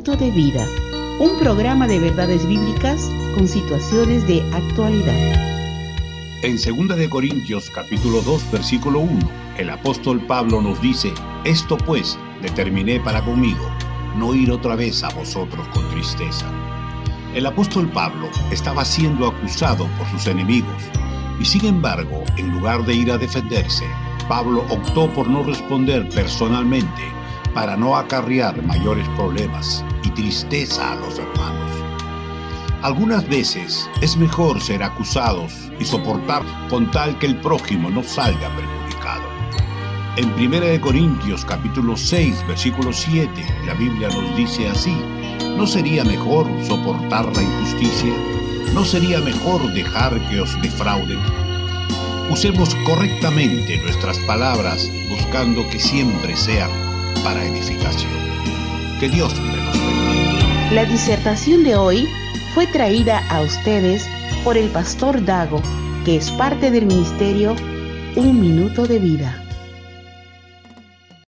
minuto de vida, un programa de verdades bíblicas con situaciones de actualidad. En 2 de Corintios capítulo 2 versículo 1, el apóstol Pablo nos dice: esto pues determiné para conmigo, no ir otra vez a vosotros con tristeza. El apóstol Pablo estaba siendo acusado por sus enemigos y sin embargo, en lugar de ir a defenderse, Pablo optó por no responder personalmente para no acarrear mayores problemas y tristeza a los hermanos. Algunas veces es mejor ser acusados y soportar con tal que el prójimo no salga perjudicado. En 1 de Corintios capítulo 6 versículo 7 la Biblia nos dice así: ¿no sería mejor soportar la injusticia? ¿No sería mejor dejar que os defrauden? Usemos correctamente nuestras palabras buscando que siempre sean para edificación. Que Dios me los bendiga. La disertación de hoy fue traída a ustedes por el pastor Dago, que es parte del ministerio Un Minuto de Vida.